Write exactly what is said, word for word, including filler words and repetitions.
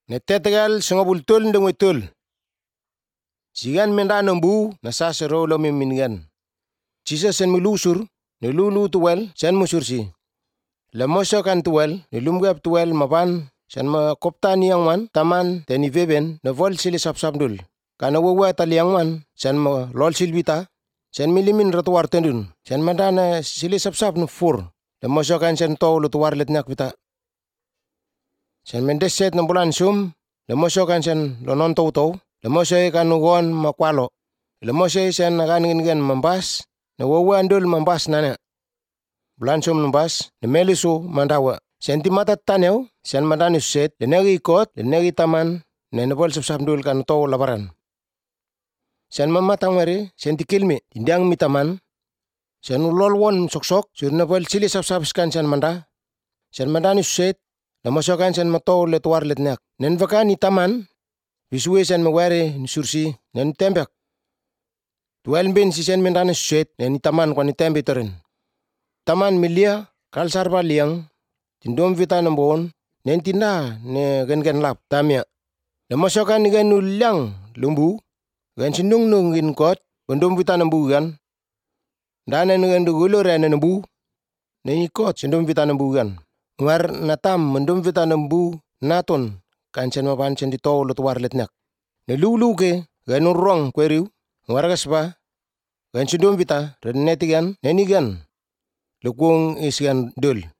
Netetegal sengobultul ndengwetul. Sigan menda nembu nasa sero lo mimingan. Cisa sen milusur, nilulu tuwel sen musursi. Lemoso kan tuwel, nilumgap tuwel mapan, sen makoptan yang man, taman, teni veben, nevol sili sap-sapdul. Kana wawa taliang man, sen ma lol silbita, sen milimin ratuar tendun, sen mandana sili sap-sap nu fur. Lemoso kan sen tau lutuar letnak bita. Sen mendeset na bulan sum, lemoso kan sen lonon tau-tau, lemoso kan nugon makwalo, lemoso sen nagan ngin mambas, na wawa andul mambas nana. Bulan sum nambas, nemelisu mandawa. Sen timata taneu, sen mandani set, lenegi ikot, lenegi taman, nenebol sap-sap dul kan tau labaran. Sen mamatang meri, sen tikilmi, indiang mitaman, sen ulol won sok-sok, sur nebol sili sap-sap skan sen manda, sen mandani set, lemosokan sen matau letuar letnak. Nen vakan ni taman, visue sen mawari ni sursi, nen tembek. Tuel bin si sen mendana set, nen ni taman kwa ni tembe toren. Taman milia, kalsarba liang, tindom vita nambon, nen tinda ne gen-gen lap tamia. Lemosokan ni gen ulang lumbu, gen sindung nungin kot, bendom vita nambu gan. Dana gen dugulo re nambu, nen ikot sindom vita nambu gan. Ngar natam mendum vita nembu naton kansen mapan sen ditau lutuar letnak. Nelulu ke gan urong kweriu ngargas ba gan sindum vita renetigan nenigan lukung isian dul.